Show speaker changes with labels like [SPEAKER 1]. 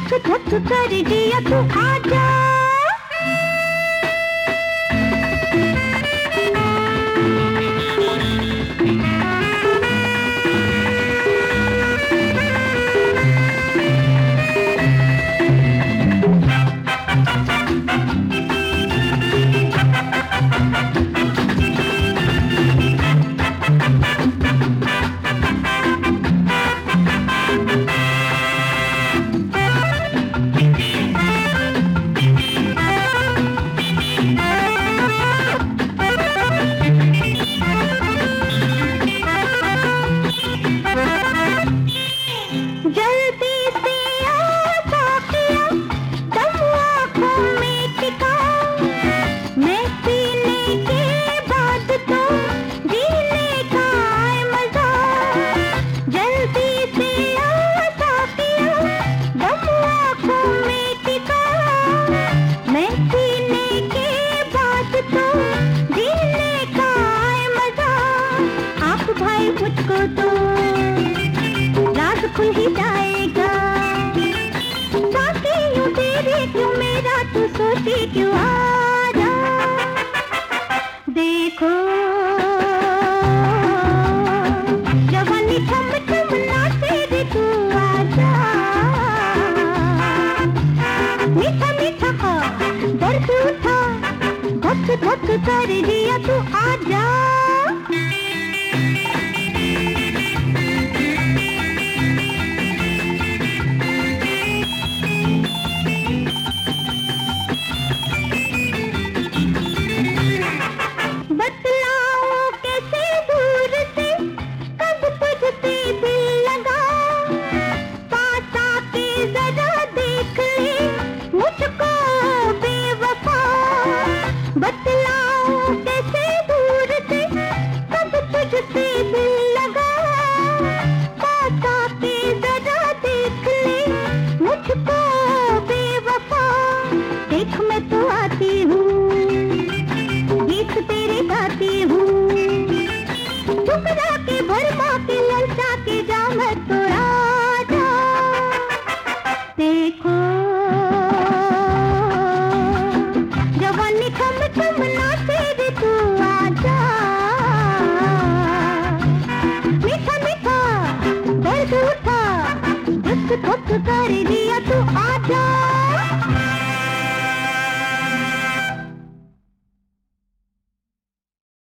[SPEAKER 1] धक धक कर दिया तू आजा। मुझको तो रात खुल ही जाएगा। साथी यूं तेरे क्यों मेरा तू सोचे क्यों आजा। देखो जवानी थम थम नाचे रे तू आजा। मीठा मीठा का दर्द उठा धक धक कर दिया तू आजा। बतलाऊं कैसे दूर से कब तुझसे दिल लगा। पास आके जरा देख ले मुझको बेवफा। देख मैं तो आती हूँ गीत तेरे गाती हूँ। ठुकरा के भरमा के ललचा के जा मैं तो राजा। देखो जवानी थम थम नाचे रे तू आजा। मीठा मीठा दर्द उठा धक धक कर